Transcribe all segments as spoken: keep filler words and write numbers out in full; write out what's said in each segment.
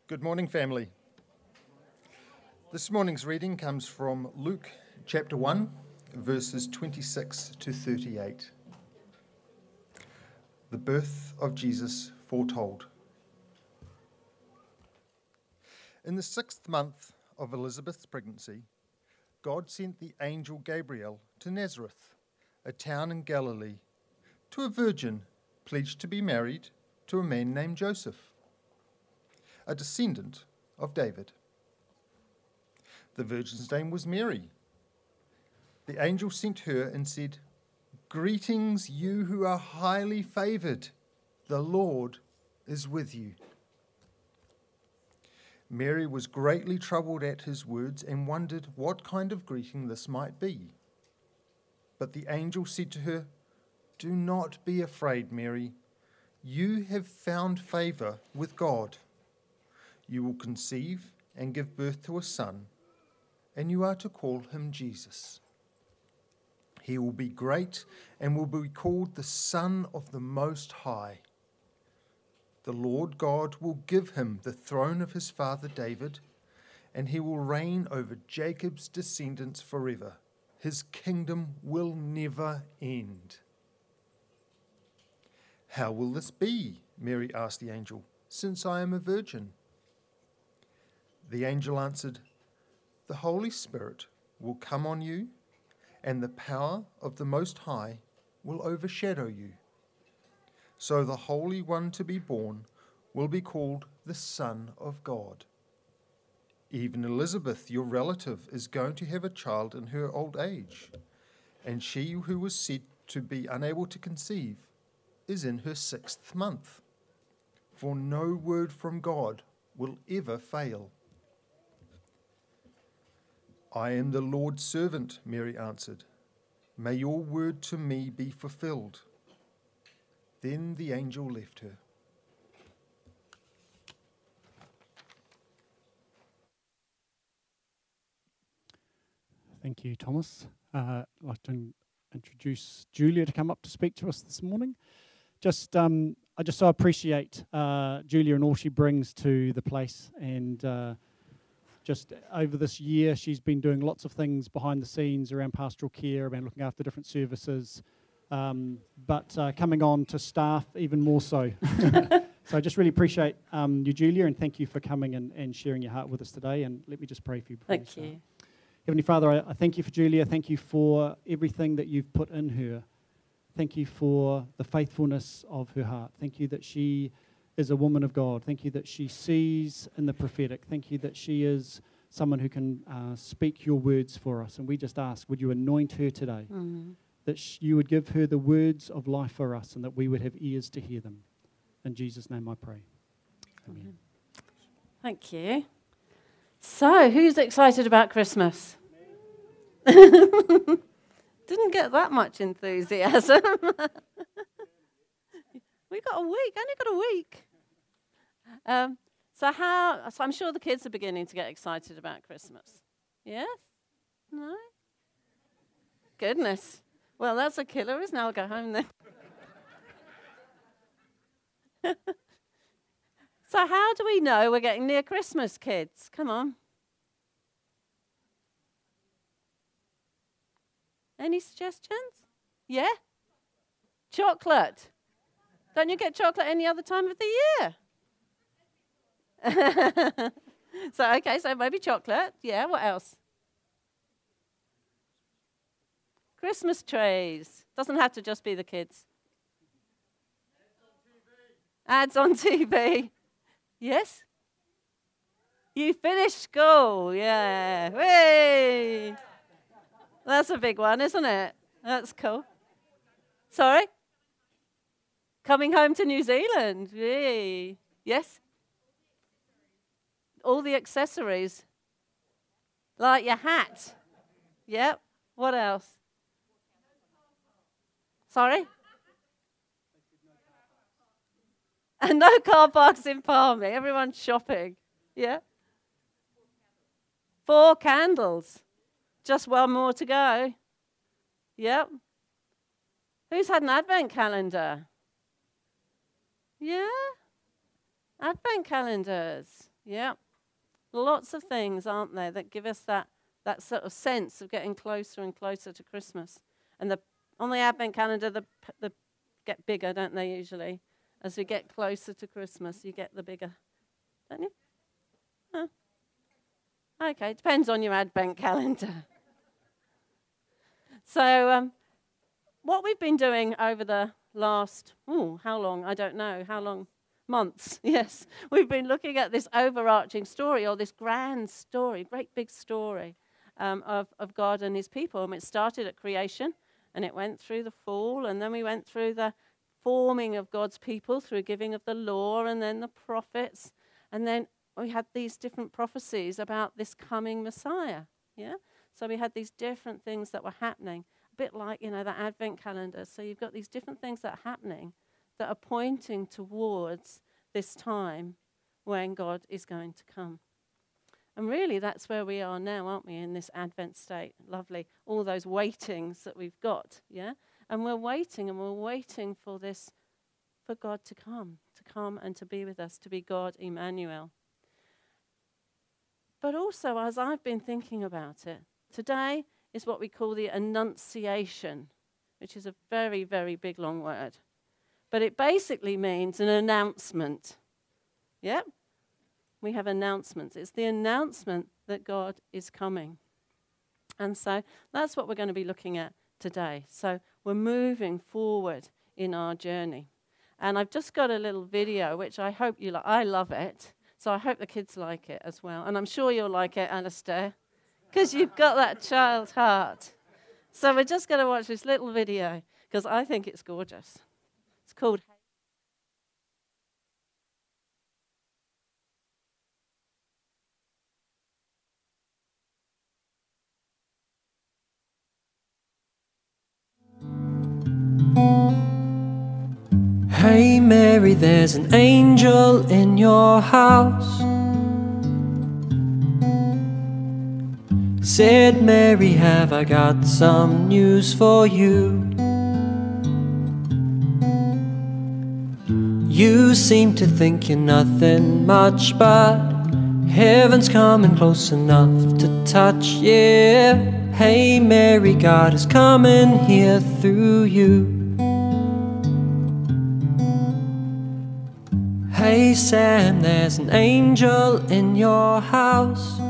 Good morning, family. This morning's reading comes from Luke chapter one, verses twenty-six to thirty-eight. The birth of Jesus foretold. In the sixth month of Elizabeth's pregnancy, God sent the angel Gabriel to Nazareth, a town in Galilee, to a virgin pledged to be married to a man named Joseph, a descendant of David. The virgin's name was Mary. The angel sent her and said, "Greetings, you who are highly favoured. The Lord is with you." Mary was greatly troubled at his words and wondered what kind of greeting this might be. But the angel said to her, "Do not be afraid, Mary. You have found favour with God. You will conceive and give birth to a son, and you are to call him Jesus. He will be great and will be called the Son of the Most High. The Lord God will give him the throne of his father David, and he will reign over Jacob's descendants forever. His kingdom will never end." "How will this be?" Mary asked the angel, "since I am a virgin?" The angel answered, "The Holy Spirit will come on you, and the power of the Most High will overshadow you. So the Holy One to be born will be called the Son of God. Even Elizabeth, your relative, is going to have a child in her old age, and she who was said to be unable to conceive is in her sixth month. For no word from God will ever fail." "I am the Lord's servant," Mary answered. "May your word to me be fulfilled." Then the angel left her. Thank you, Thomas. Uh, I'd like to introduce Julia to come up to speak to us this morning. Just, um, I just so appreciate uh, Julia and all she brings to the place, and uh, just over this year, she's been doing lots of things behind the scenes around pastoral care, around looking after different services, um, but uh, coming on to staff even more so. So I just really appreciate um, you, Julia, and thank you for coming and, and sharing your heart with us today. And let me just pray for you. Thank you. Heavenly Father, I, I thank you for Julia. Thank you for everything that you've put in her. Thank you for the faithfulness of her heart. Thank you that she is a woman of God. Thank you that she sees in the prophetic. Thank you that she is someone who can uh, speak your words for us. And we just ask, would you anoint her today, Mm. that sh- you would give her the words of life for us, and that we would have ears to hear them. In Jesus' name I pray. Amen. Thank you. So, who's excited about Christmas? Didn't get that much enthusiasm. We got a week, only got a week. Um, so how, so I'm sure the kids are beginning to get excited about Christmas. Yes? No? Goodness. Well, that's a killer, isn't it? I'll go home then. So how do we know we're getting near Christmas, kids? Come on. Any suggestions? Yeah? Chocolate. Don't you get chocolate any other time of the year? So, okay, so maybe chocolate. Yeah, what else? Christmas trees. Doesn't have to just be the kids. Ads on T V. Yes? You finished school. Yeah. Whee! That's a big one, isn't it? That's cool. Sorry? Coming home to New Zealand. Yay. Yes? All the accessories. Like your hat. Yep. What else? Sorry? And no car parks in Palmy. Everyone's shopping. Yeah? Four candles. Just one more to go. Yep. Who's had an advent calendar? Yeah? Advent calendars. Yeah. Lots of things, aren't there, that give us that, that sort of sense of getting closer and closer to Christmas. And the on the Advent calendar, the, the get bigger, don't they, usually? As we get closer to Christmas, you get the bigger, don't you? Huh. Okay, depends on your Advent calendar. So um, what we've been doing over the last, ooh, how long? I don't know. How long? Months, yes. We've been looking at this overarching story, or this grand story, great big story um, of, of God and his people. And it started at creation, and it went through the fall, and then we went through the forming of God's people through giving of the law, and then the prophets, and then we had these different prophecies about this coming Messiah, yeah? So we had these different things that were happening, a bit like, you know, the Advent calendar. So you've got these different things that are happening that are pointing towards this time when God is going to come. And really, that's where we are now, aren't we, in this Advent state? Lovely. All those waitings that we've got, yeah? And we're waiting, and we're waiting for this, for God to come, to come and to be with us, to be God Emmanuel. But also, as I've been thinking about it, today is what we call the Annunciation, which is a very, very big, long word. But it basically means an announcement. Yep. We have announcements. It's the announcement that God is coming. And so that's what we're going to be looking at today. So we're moving forward in our journey. And I've just got a little video, which I hope you like. I love it. So I hope the kids like it as well. And I'm sure you'll like it, Alistair, because you've got that child heart. So we're just going to watch this little video, because I think it's gorgeous. It's called Hey Mary, there's an angel in your house. Said Mary, have I got some news for you? You seem to think you're nothing much, but heaven's coming close enough to touch, yeah. Hey Mary, God is coming here through you. Hey Sam, there's an angel in your house.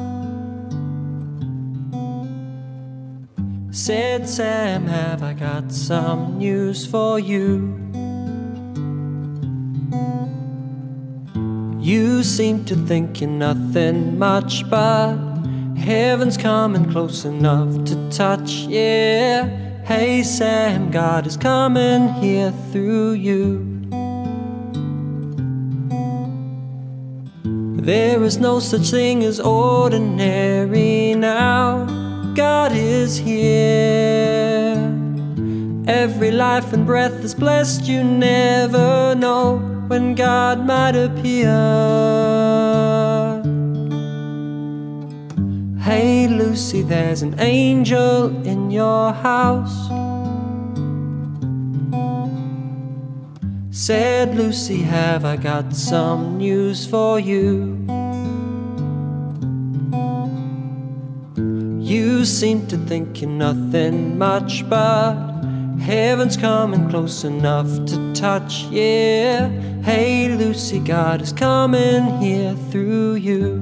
Said Sam, have I got some news for you? You seem to think you're nothing much, but heaven's coming close enough to touch, yeah. Hey Sam, God is coming here through you. There is no such thing as ordinary now. God is here. Every life and breath is blessed. You never know when God might appear. Hey Lucy, there's an angel in your house. Said Lucy, have I got some news for you? You seem to think you're nothing much, but heaven's coming close enough to touch, yeah. Hey Lucy, God is coming here through you.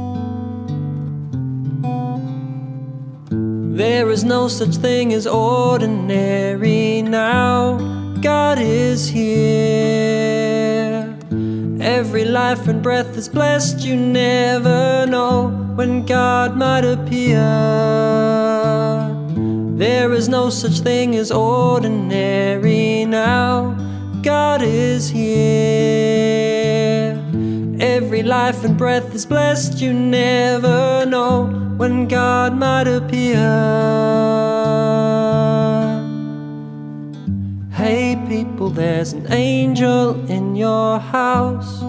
There is no such thing as ordinary now. God is here. Every life and breath is blessed. You never know when God might appear. There is no such thing as ordinary now. God is here. Every life and breath is blessed. You never know when God might appear. Hey people, there's an angel in your house.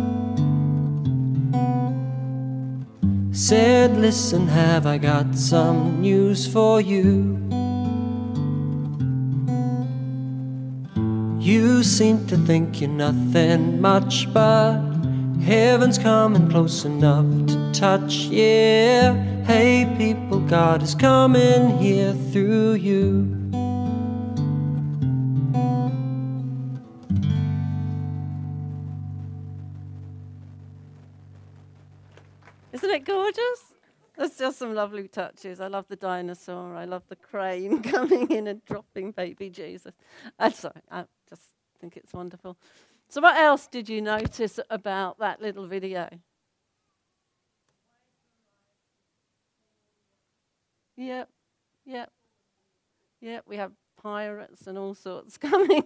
Said, listen, have I got some news for you? You seem to think you're nothing much, but Heaven's coming close enough to touch, yeah. Hey people, God is coming here through you. Isn't it gorgeous? There's just some lovely touches. I love the dinosaur. I love the crane coming in and dropping baby Jesus. I'm sorry, I just think it's wonderful. So what else did you notice about that little video? Yep, yep, yep. We have pirates and all sorts coming.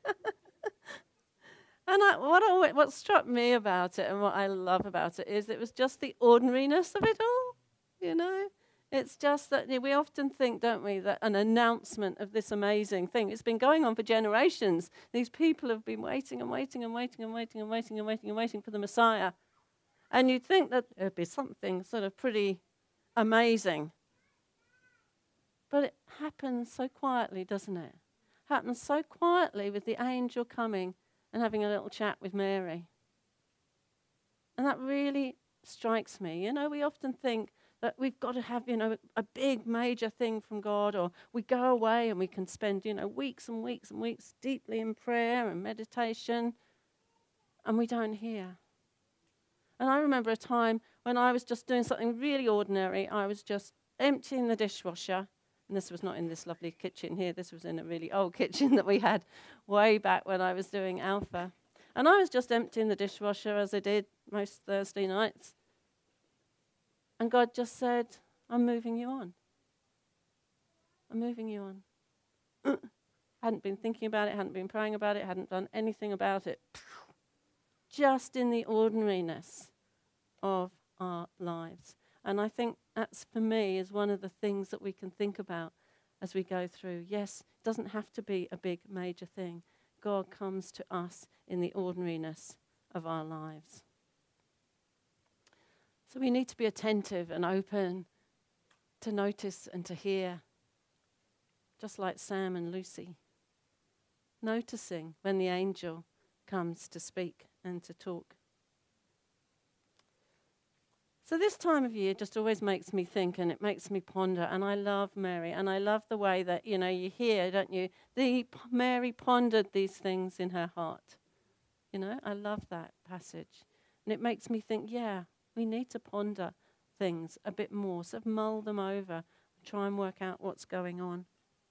And I, what, I, what struck me about it and what I love about it is it was just the ordinariness of it all, you know? It's just that we often think, don't we, that an announcement of this amazing thing, it's been going on for generations. These people have been waiting and waiting and waiting and waiting and waiting and waiting and waiting for the Messiah. And you'd think that it'd be something sort of pretty amazing. But it happens so quietly, doesn't it? Happens so quietly with the angel coming and having a little chat with Mary. And that really strikes me. You know, we often think that we've got to have, you know, a big major thing from God, or we go away and we can spend, you know, weeks and weeks and weeks deeply in prayer and meditation, and we don't hear. And I remember a time when I was just doing something really ordinary. I was just emptying the dishwasher. And this was not in this lovely kitchen here. This was in a really old kitchen that we had way back when I was doing Alpha. And I was just emptying the dishwasher as I did most Thursday nights. And God just said, I'm moving you on. I'm moving you on. Hadn't been thinking about it, hadn't been praying about it, hadn't done anything about it. Just in the ordinariness of our lives. And I think that's, for me, is one of the things that we can think about as we go through. Yes, it doesn't have to be a big, major thing. God comes to us in the ordinariness of our lives. So we need to be attentive and open to notice and to hear, just like Sam and Lucy. Noticing when the angel comes to speak and to talk. So this time of year just always makes me think, and it makes me ponder, and I love Mary, and I love the way that, you know, you hear, don't you, the P- Mary pondered these things in her heart. You know, I love that passage. And it makes me think, yeah, we need to ponder things a bit more, sort of mull them over, try and work out what's going on.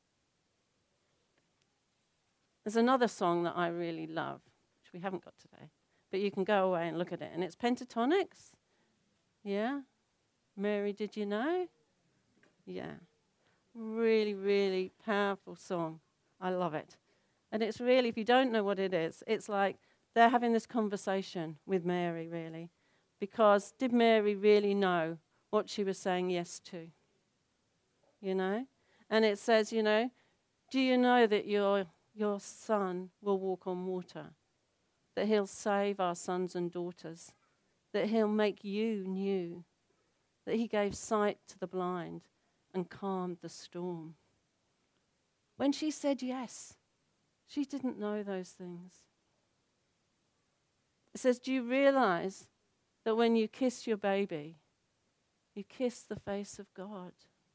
There's another song that I really love, which we haven't got today, but you can go away and look at it, and it's Pentatonix. Yeah? Mary, did you know? Yeah. Really, really powerful song. I love it. And it's really, if you don't know what it is, it's like they're having this conversation with Mary, really. Because did Mary really know what she was saying yes to? You know? And it says, you know, do you know that your your son will walk on water? That he'll save our sons and daughters? That he'll make you new, that he gave sight to the blind and calmed the storm. When she said yes, she didn't know those things. It says, do you realize that when you kiss your baby, you kiss the face of God?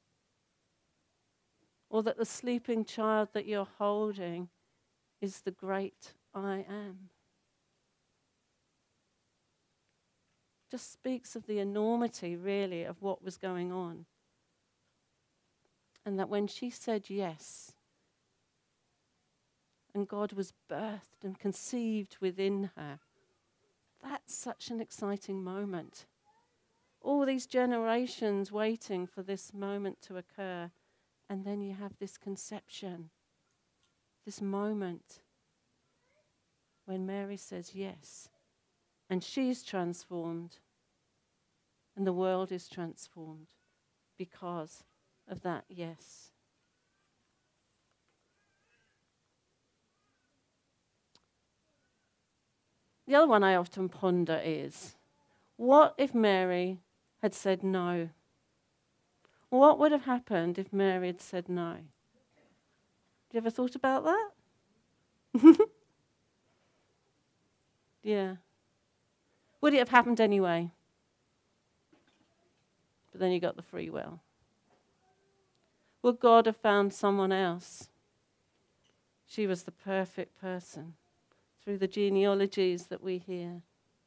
Or that the sleeping child that you're holding is the great I am? Just speaks of the enormity, really, of what was going on. And that when she said yes, and God was birthed and conceived within her, that's such an exciting moment. All these generations waiting for this moment to occur, and then you have this conception, this moment when Mary says yes. And she's transformed, and the world is transformed because of that yes. The other one I often ponder is, what if Mary had said no? What would have happened if Mary had said no? Have you ever thought about that? Yeah. Would it have happened anyway? But then you got the free will. Would God have found someone else? She was the perfect person through the genealogies that we hear.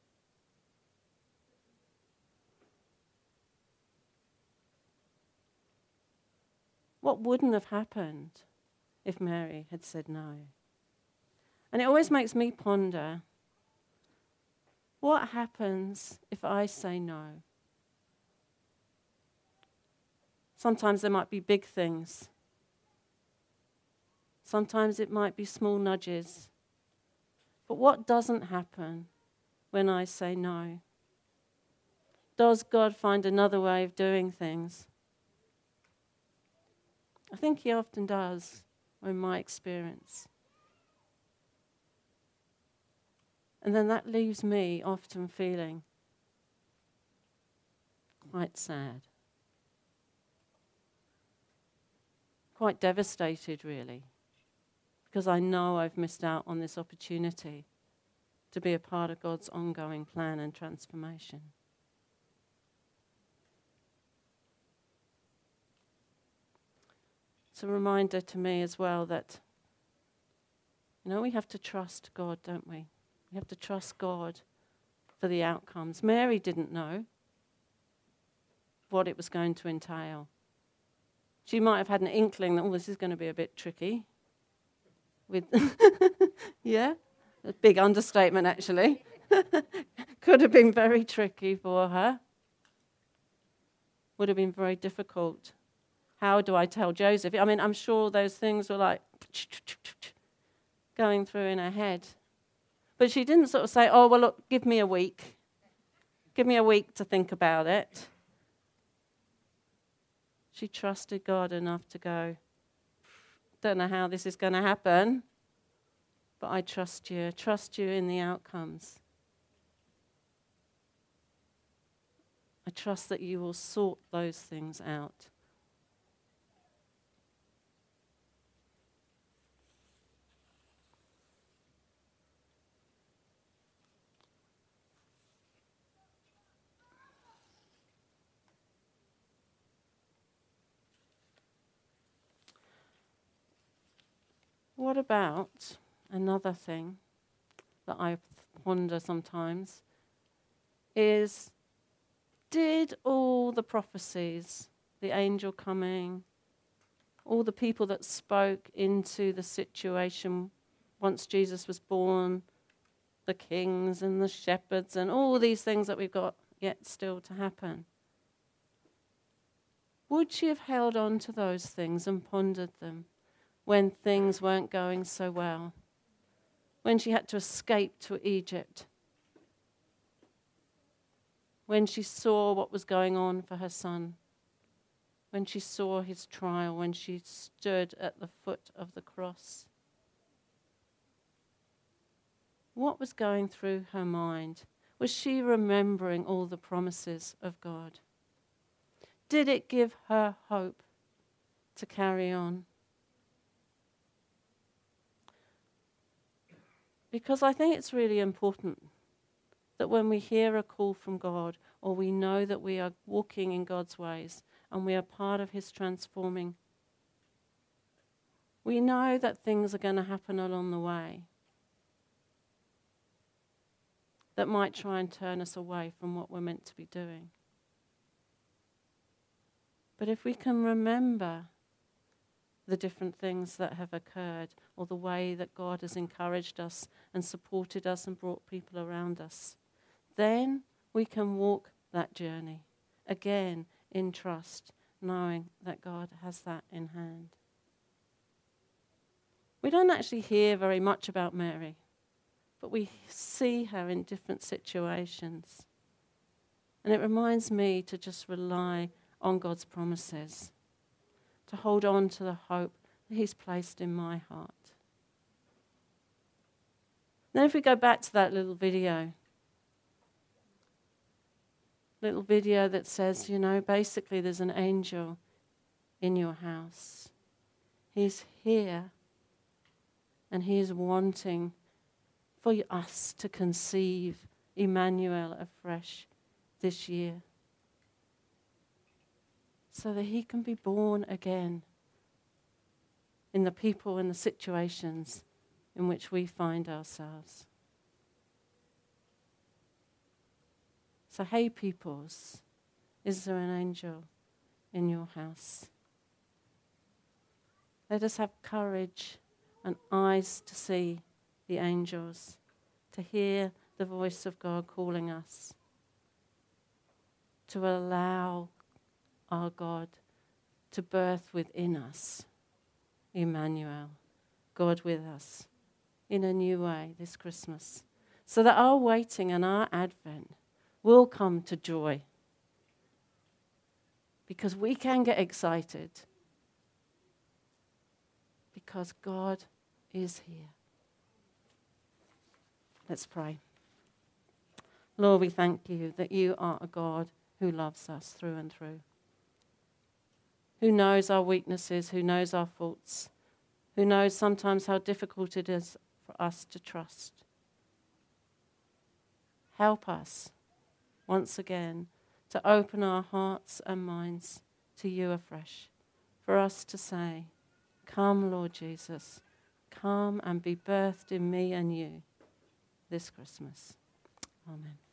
What wouldn't have happened if Mary had said no? And it always makes me ponder, what happens if I say no? Sometimes there might be big things. Sometimes it might be small nudges. But what doesn't happen when I say no? Does God find another way of doing things? I think he often does, in my experience. And then that leaves me often feeling quite sad. Quite devastated, really, because I know I've missed out on this opportunity to be a part of God's ongoing plan and transformation. It's a reminder to me as well that, you know, we have to trust God, don't we? We have to trust God for the outcomes. Mary didn't know what it was going to entail. She might have had an inkling that, oh, this is going to be a bit tricky. With yeah, a big understatement, actually. Could have been very tricky for her. Would have been very difficult. How do I tell Joseph? I mean, I'm sure those things were like going through in her head. But she didn't sort of say, oh, well, look, give me a week. Give me a week to think about it. She trusted God enough to go, don't know how this is going to happen, but I trust you. I trust you in the outcomes. I trust that you will sort those things out. What about another thing that I ponder sometimes is, did all the prophecies, the angel coming, all the people that spoke into the situation once Jesus was born, the kings and the shepherds and all these things that we've got yet still to happen, would she have held on to those things and pondered them when things weren't going so well? When she had to escape to Egypt? When she saw what was going on for her son? When she saw his trial? When she stood at the foot of the cross? What was going through her mind? Was she remembering all the promises of God? Did it give her hope to carry on? Because I think it's really important that when we hear a call from God, or we know that we are walking in God's ways and we are part of his transforming, we know that things are going to happen along the way that might try and turn us away from what we're meant to be doing. But if we can remember the different things that have occurred, or the way that God has encouraged us and supported us and brought people around us, then we can walk that journey again in trust, knowing that God has that in hand. We don't actually hear very much about Mary, but we see her in different situations. And it reminds me to just rely on God's promises, to hold on to the hope that he's placed in my heart. Then if we go back to that little video, little video that says, you know, basically there's an angel in your house. He's here, and he is wanting for us to conceive Emmanuel afresh this year, so that he can be born again in the people and the situations in which we find ourselves. So, hey peoples, is there an angel in your house? Let us have courage and eyes to see the angels, to hear the voice of God calling us, to allow our God to birth within us Emmanuel, God with us, in a new way this Christmas, so that our waiting and our Advent will come to joy. Because we can get excited because God is here. Let's pray. Lord, we thank you that you are a God who loves us through and through, who knows our weaknesses, who knows our faults, who knows sometimes how difficult it is for us to trust. Help us once again to open our hearts and minds to you afresh, for us to say, come, Lord Jesus, come and be birthed in me and you this Christmas. Amen.